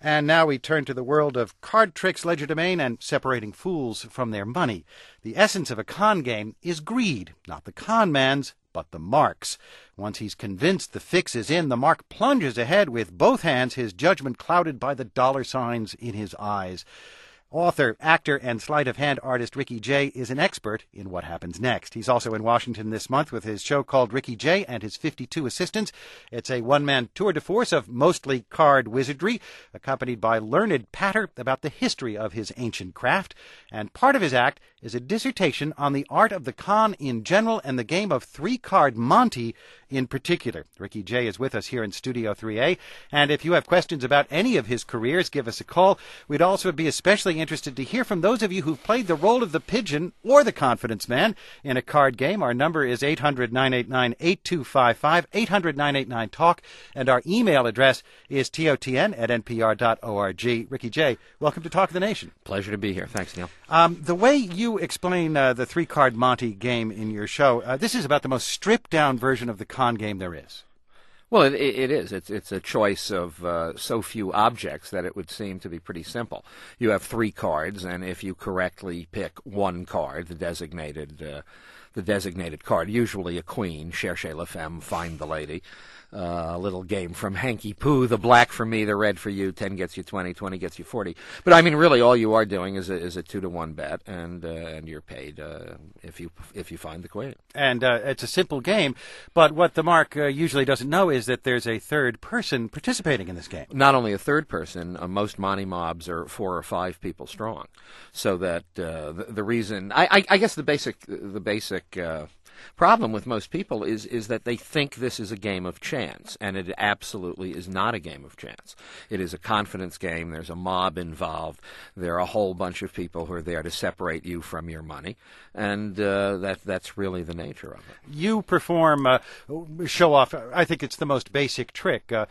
And now we turn to the world of card tricks, legerdemain, and separating fools from their money. The essence of a con game is greed, not the con man's, but the mark's. Once he's convinced the fix is in, the mark plunges ahead with both hands, his judgment clouded by the dollar signs in his eyes. Author, actor, and sleight-of-hand artist Ricky Jay is an expert in what happens next. He's also in Washington this month with his show called Ricky Jay and his 52 Assistants. It's a one-man tour de force of mostly card wizardry, accompanied by learned patter about the history of his ancient craft. And part of his act is a dissertation on the art of the con in general and the game of three-card Monty in particular. Ricky Jay is with us here in Studio 3A. And if you have questions about any of his careers, give us a call. We'd also be especially interested to hear from those of you who've played the role of the pigeon or the confidence man in a card game. Our number is 800-989-8255, 800-989-TALK, and our email address is totn@npr.org. Ricky Jay, welcome to Talk of the Nation. Pleasure to be here. Thanks, Neil. The way you explain the three-card Monty game in your show, this is about the most stripped-down version of the con game there is. Well, it is. It's a choice of so few objects that it would seem to be pretty simple. You have three cards, and if you correctly pick one card, the designated card, usually a queen, cherchez la femme, find the lady. A little game from Hanky Poo, the black for me, the red for you, 10 gets you 20, 20 gets you 40. But I mean, really, all you are doing is a 2-to-1 bet, and you're paid if you find the queen. And it's a simple game, but what the mark usually doesn't know is that there's a third person participating in this game. Not only a third person, most Monty mobs are 4 or 5 people strong, so that the reason I guess the basic problem with most people is that they think this is a game of chance, and it absolutely is not a game of chance. It is a confidence game. There's a mob involved. There are a whole bunch of people who are there to separate you from your money, and that's really the nature of it. You perform, show off, I think it's the most basic trick. The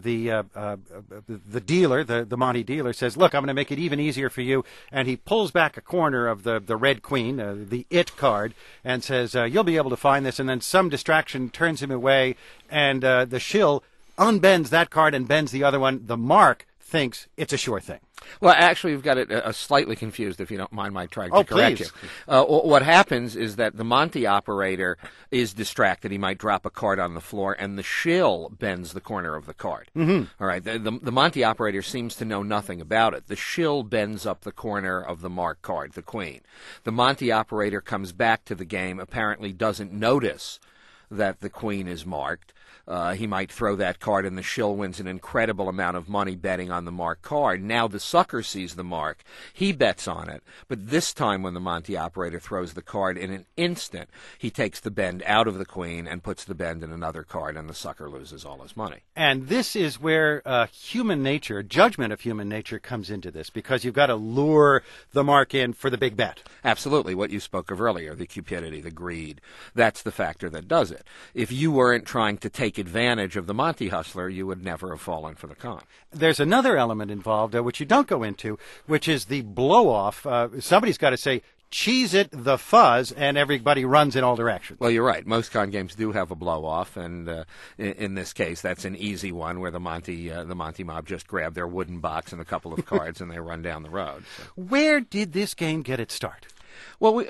dealer, the Monty dealer, says, look, I'm going to make it even easier for you, and he pulls back a corner of the red queen, the it card, and says, you'll be able to find this, and then some distraction turns him away, and the shill unbends that card and bends the other one. The mark thinks it's a sure thing. Well, actually, you've got it slightly confused, if you don't mind my trying to correct please. you. What happens is that the Monty operator is distracted. He might drop a card on the floor, and the shill bends the corner of the card. Mm-hmm. All right. The Monty operator seems to know nothing about it. The shill bends up the corner of the marked card, the queen. The Monty operator comes back to the game, apparently doesn't notice that the queen is marked. He might throw that card, and the shill wins an incredible amount of money betting on the marked card. Now the sucker sees the mark. He bets on it. But this time when the Monty operator throws the card, in an instant, he takes the bend out of the queen and puts the bend in another card, and the sucker loses all his money. And this is where human nature, judgment of human nature, comes into this, because you've got to lure the mark in for the big bet. Absolutely. What you spoke of earlier, the cupidity, the greed, that's the factor that does it. If you weren't trying to take advantage of the Monty hustler, you would never have fallen for the con. There's another element involved, which you don't go into, which is the blow-off. Somebody's got to say, cheese it, the fuzz, and everybody runs in all directions. Well, you're right. Most con games do have a blow-off, and in this case, that's an easy one where the Monty mob just grab their wooden box and a couple of cards and they run down the road. So. Where did this game get its start? Well,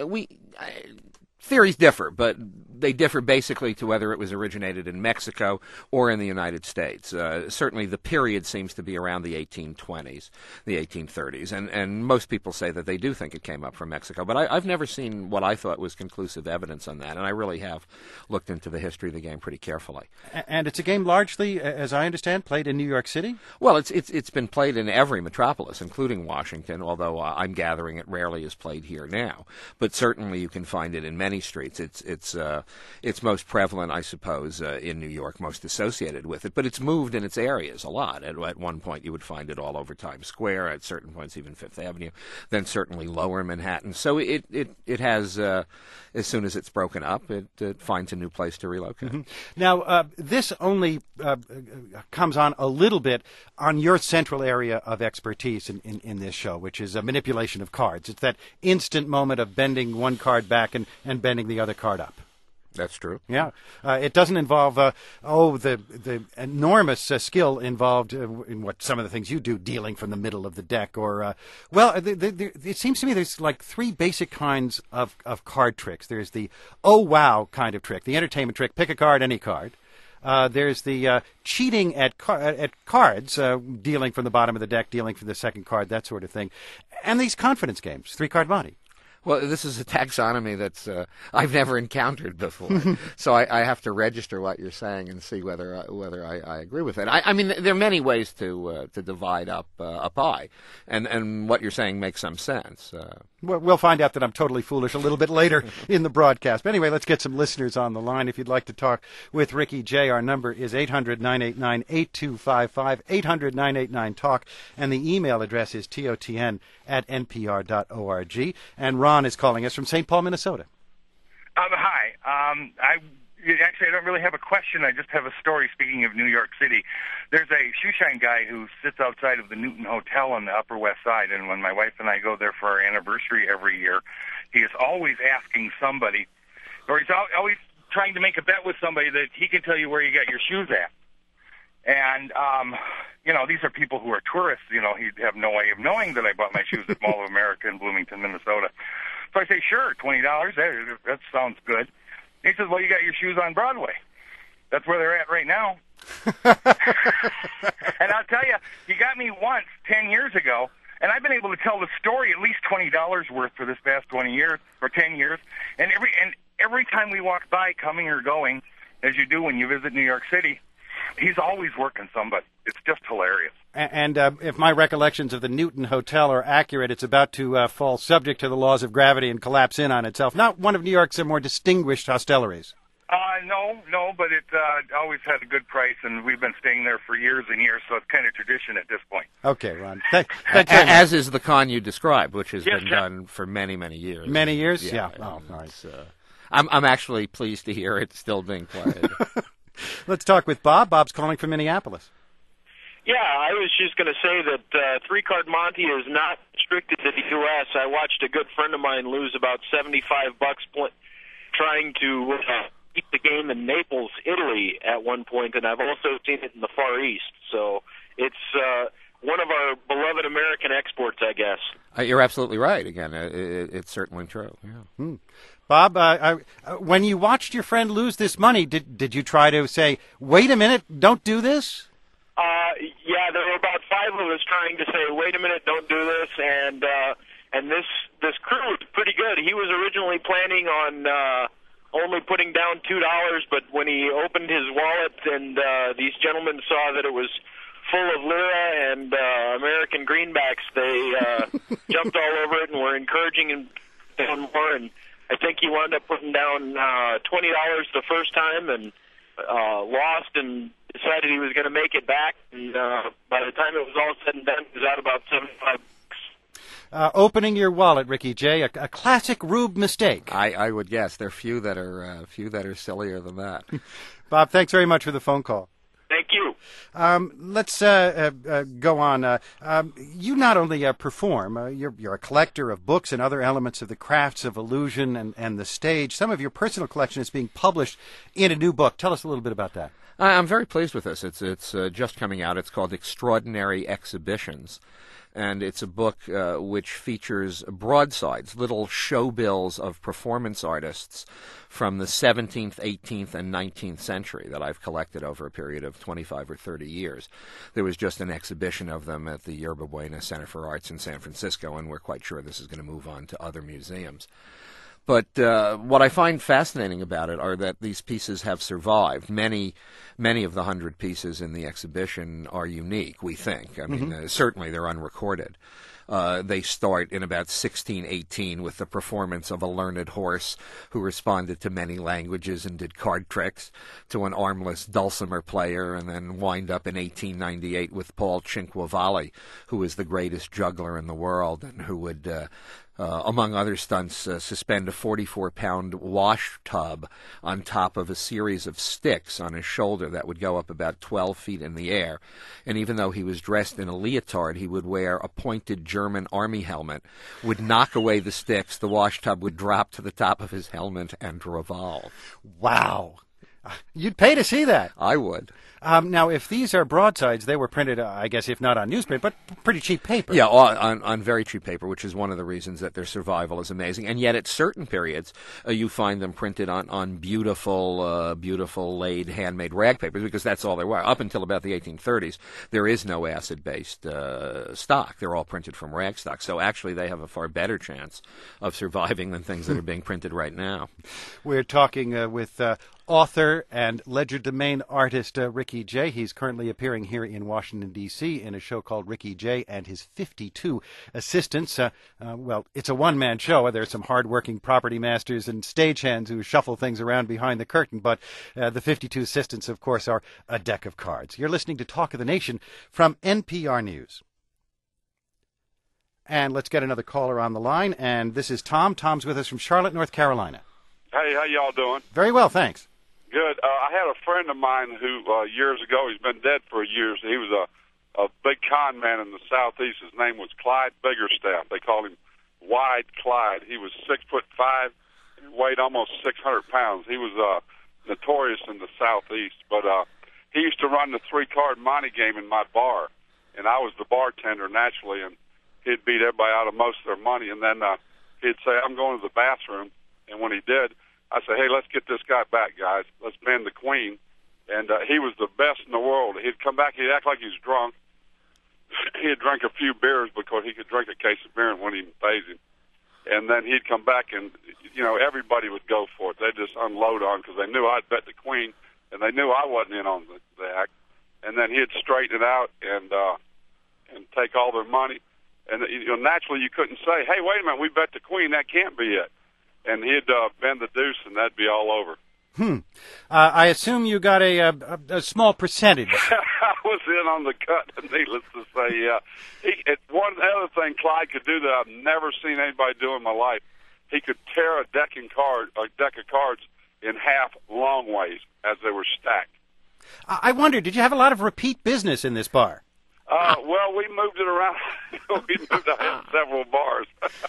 theories differ, but they differ basically to whether it was originated in Mexico or in the United States. Certainly the period seems to be around the 1820s, the 1830s, and most people say that they do think it came up from Mexico, but I've never seen what I thought was conclusive evidence on that, and I really have looked into the history of the game pretty carefully. And it's a game largely, as I understand, played in New York City? Well, it's been played in every metropolis, including Washington, although I'm gathering it rarely is played here now, but certainly you can find it in many streets. It's most prevalent, I suppose, in New York, most associated with it. But it's moved in its areas a lot. At one point, you would find it all over Times Square. At certain points, even Fifth Avenue. Then certainly lower Manhattan. So it has, as soon as it's broken up, it finds a new place to relocate. Mm-hmm. Now, this only comes on a little bit on your central area of expertise in this show, which is a manipulation of cards. It's that instant moment of bending one card back and bending the other card up. That's true. Yeah, it doesn't involve the enormous skill involved in what some of the things you do, dealing from the middle of the deck, or it seems to me there's like three basic kinds of card tricks. There's the oh wow kind of trick, the entertainment trick, pick a card, any card. There's the cheating at cards, dealing from the bottom of the deck, dealing from the second card, that sort of thing, and these confidence games, three-card Monte. Well, this is a taxonomy that's I've never encountered before, so I have to register what you're saying and see whether I agree with it. I mean, there are many ways to divide up a pie, and what you're saying makes some sense. We'll find out that I'm totally foolish a little bit later in the broadcast. But anyway, let's get some listeners on the line. If you'd like to talk with Ricky Jay, our number is 800-989-8255, 800-989-TALK, and the email address is totn@npr.org. And Ron is calling us from St. Paul, Minnesota. Hi. Actually, I don't really have a question. I just have a story. Speaking of New York City, there's a shoeshine guy who sits outside of the Newton Hotel on the Upper West Side, and when my wife and I go there for our anniversary every year, he is always asking somebody, or he's always trying to make a bet with somebody that he can tell you where you got your shoes at. And, these are people who are tourists. He'd have no way of knowing that I bought my shoes at Mall of America in Bloomington, Minnesota. So I say, sure, $20, that sounds good. He says, well, you got your shoes on Broadway. That's where they're at right now. And I'll tell you, you got me once 10 years ago, and I've been able to tell the story at least $20 worth for this past 20 years or 10 years. And every time we walk by, coming or going, as you do when you visit New York City, he's always working somebody. It's just hilarious. And if my recollections of the Newton Hotel are accurate, it's about to fall subject to the laws of gravity and collapse in on itself. Not one of New York's more distinguished hosteleries. No, but it always had a good price, and we've been staying there for years and years, so it's kind of tradition at this point. Okay, Ron. As is the con you described, which has been done for many, many years. Many years? Yeah. Oh, all right. I'm actually pleased to hear it's still being played. Let's talk with Bob. Bob's calling from Minneapolis. Yeah, I was just going to say that three-card Monte is not restricted to the U.S. I watched a good friend of mine lose about $75 trying to beat the game in Naples, Italy at one point, and I've also seen it in the Far East. So it's one of our beloved American exports, I guess. You're absolutely right. Again, it's certainly true. Yeah. Bob, when you watched your friend lose this money, did you try to say, wait a minute, don't do this? Yeah, there were about five of us trying to say, wait a minute, don't do this, and this crew was pretty good. He was originally planning on only putting down $2, but when he opened his wallet and these gentlemen saw that it was full of lira and American greenbacks, they jumped all over it and were encouraging him down more, and I think he wound up putting down $20 the first time and lost and decided he was going to make it back. And by the time it was all said and done, he was out about $75. Opening your wallet, Ricky Jay, a classic Rube mistake. I would guess there are few that are sillier than that. Bob, thanks very much for the phone call. Thank you. Let's go on. You not only perform, you're a collector of books and other elements of the crafts of illusion and the stage. Some of your personal collection is being published in a new book. Tell us a little bit about that. I'm very pleased with this. It's just coming out. It's called Extraordinary Exhibitions. And it's a book which features broadsides, little show bills of performance artists from the 17th, 18th, and 19th century that I've collected over a period of 25 or 30 years. There was just an exhibition of them at the Yerba Buena Center for Arts in San Francisco, and we're quite sure this is going to move on to other museums. But what I find fascinating about it are that these pieces have survived. Many of the 100 pieces in the exhibition are unique, we think. I mean, certainly they're unrecorded. They start in about 1618 with the performance of a learned horse who responded to many languages and did card tricks, to an armless dulcimer player, and then wind up in 1898 with Paul Cinquevalli, who is the greatest juggler in the world and who would among other stunts, suspend a 44-pound wash tub on top of a series of sticks on his shoulder that would go up about 12 feet in the air. And even though he was dressed in a leotard, he would wear a pointed German army helmet, would knock away the sticks, the wash tub would drop to the top of his helmet and revolve. Wow. You'd pay to see that. I would. Now, if these are broadsides, they were printed, I guess, if not on newspaper, but pretty cheap paper. Yeah, on very cheap paper, which is one of the reasons that their survival is amazing. And yet, at certain periods, you find them printed on beautiful, beautiful laid, handmade rag papers, because that's all they were. Up until about the 1830s, there is no acid-based stock. They're all printed from rag stock. So actually, they have a far better chance of surviving than things that are being printed right now. We're talking with author and legerdemain artist Ricky Jay. He's currently appearing here in Washington, D.C. in a show called Ricky Jay and His 52 Assistants. Well, it's a one-man show. There's some hard-working property masters and stagehands who shuffle things around behind the curtain, but the 52 Assistants, of course, are a deck of cards. You're listening to Talk of the Nation from NPR News. And let's get another caller on the line, and this is Tom. Tom's with us from Charlotte, North Carolina. Hey, how y'all doing? Very well, thanks. Good. I had a friend of mine who, years ago, he's been dead for years. He was a big con man in the Southeast. His name was Clyde Biggerstaff. They called him Wide Clyde. He was 6'5", and weighed almost 600 pounds. He was notorious in the Southeast. But he used to run the 3-card Monte game in my bar, and I was the bartender naturally, and he'd beat everybody out of most of their money. And then he'd say, "I'm going to the bathroom," and when he did, I said, "Hey, let's get this guy back, guys. Let's bend the queen." And he was the best in the world. He'd come back. He'd act like he was drunk. He'd drink a few beers because he could drink a case of beer and wouldn't even faze him. And then he'd come back, and, everybody would go for it. They'd just unload on because they knew I'd bet the queen, and they knew I wasn't in on the act. And then he'd straighten it out and take all their money. And, naturally you couldn't say, "Hey, wait a minute, we bet the queen. That can't be it." And he'd bend the deuce, and that'd be all over. I assume you got a small percentage. I was in on the cut, needless to say, yeah. One other thing Clyde could do that I've never seen anybody do in my life, he could tear a deck of cards in half long ways as they were stacked. I wonder, did you have a lot of repeat business in this bar? Well, we moved it around. We moved several bars.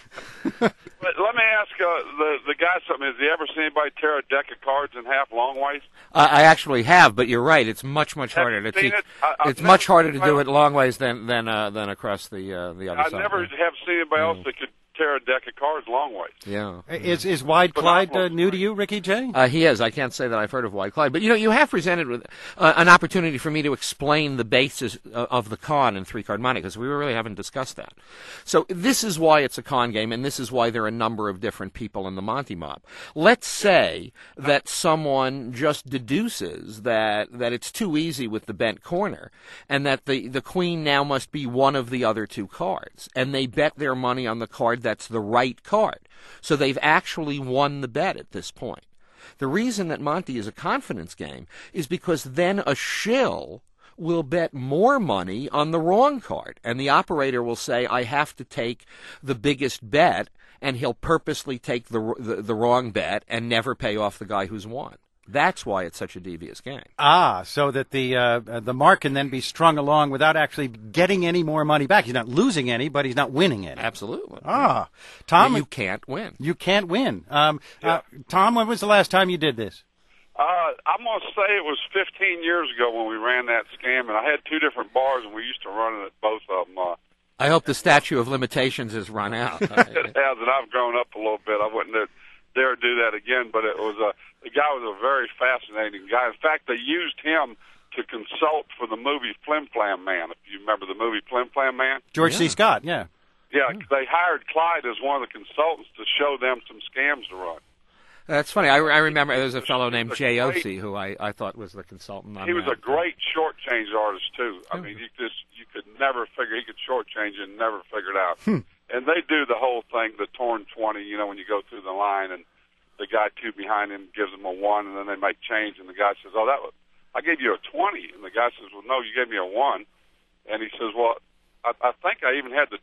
But let me ask the guy something. Has he ever seen anybody tear a deck of cards in half long ways? I actually have, but you're right. It's much harder to teach. It's much harder to do it long ways than across the other side. I never have seen anybody else that could tear a deck of cards long ways. Yeah. Is Wide Clyde new to you, Ricky Jay? He is. I can't say that I've heard of Wide Clyde. But, you have presented with an opportunity for me to explain the basis of the con in 3-card Monte, because we really haven't discussed that. So this is why it's a con game, and this is why there are a number of different people in the Monte mob. Let's say that someone just deduces that it's too easy with the bent corner, and that the queen now must be one of the other 2 cards, and they bet their money on the card that's the right card. So they've actually won the bet at this point. The reason that Monte is a confidence game is because then a shill will bet more money on the wrong card, and the operator will say, "I have to take the biggest bet," and he'll purposely take the wrong bet and never pay off the guy who's won. That's why it's such a devious game. So that the mark can then be strung along without actually getting any more money back. He's not losing any, but he's not winning any. Absolutely. Tom, you can't win. You can't win. Tom, when was the last time you did this? I'm going to say it was 15 years ago when we ran that scam, and I had 2 different bars, and we used to run it at both of them. I hope the statute of limitations has run out. It has, and I've grown up a little bit. I wouldn't dare do that again, but it was the guy was a very fascinating guy. In fact, they used him to consult for the movie Flim Flam Man, if you remember the movie Flim Flam Man. George C. Scott, yeah. Yeah, they hired Clyde as one of the consultants to show them some scams to run. That's funny. I remember there was a fellow named Jay Ossie who I thought was the consultant on He was that. a great shortchange artist, too. I mean, you could never figure, he could shortchange it and never figure it out. And they do the whole thing, the torn 20, when you go through the line, and the guy 2 behind him gives him a 1, and then they make change, and the guy says, "Oh, I gave you a 20." And the guy says, "Well, no, you gave me a 1. And he says, "Well, I think I even had the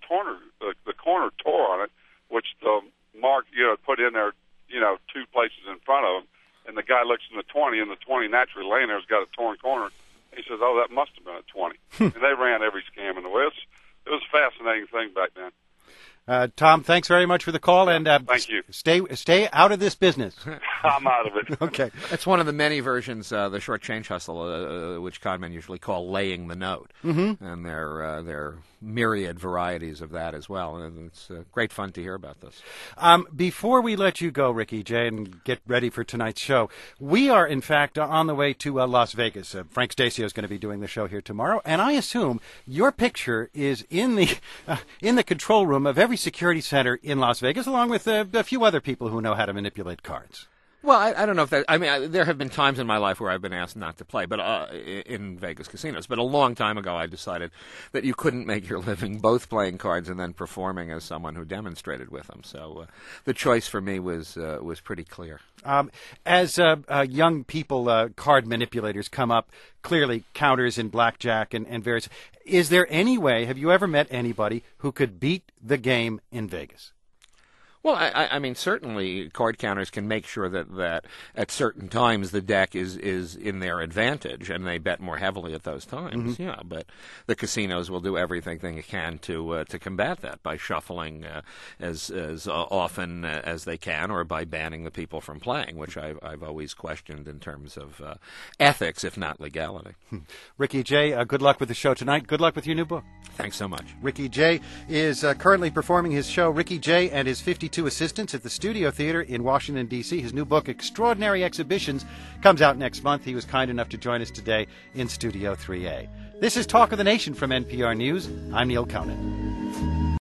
corner tore on it, which the mark, put in there, 2 places in front of him." And the guy looks in the 20, and the 20 naturally laying there has got a torn corner. He says, "Oh, that must have been a 20. And they ran every scam in the West. it was a fascinating thing back then. Tom, thanks very much for the call, and thank you. Stay out of this business. I'm out of it. Okay. It's one of the many versions, the short change hustle, which conmen usually call laying the note, and there are myriad varieties of that as well. And it's great fun to hear about this. Before we let you go, Ricky Jay, and get ready for tonight's show, we are in fact on the way to Las Vegas. Frank Stasio is going to be doing the show here tomorrow, and I assume your picture is in the control room of every security center in Las Vegas, along with a few other people who know how to manipulate cards. Well, I don't know if that. I mean, there have been times in my life where I've been asked not to play, but in Vegas casinos. But a long time ago, I decided that you couldn't make your living both playing cards and then performing as someone who demonstrated with them. So the choice for me was pretty clear. As young people, card manipulators come up, clearly counters in blackjack and various. Is there any way? Have you ever met anybody who could beat the game in Vegas? Well, I mean, certainly card counters can make sure that at certain times the deck is in their advantage, and they bet more heavily at those times. Mm-hmm. Yeah, but the casinos will do everything they can to combat that by shuffling as often as they can, or by banning the people from playing, which I've always questioned in terms of ethics, if not legality. Ricky Jay, good luck with the show tonight. Good luck with your new book. Thanks so much. Ricky Jay is currently performing his show, Ricky Jay and His 52 Assistants, at the Studio Theater in Washington, D.C. His new book, Extraordinary Exhibitions, comes out next month. He was kind enough to join us today in Studio 3A. This is Talk of the Nation from NPR News. I'm Neil Conan.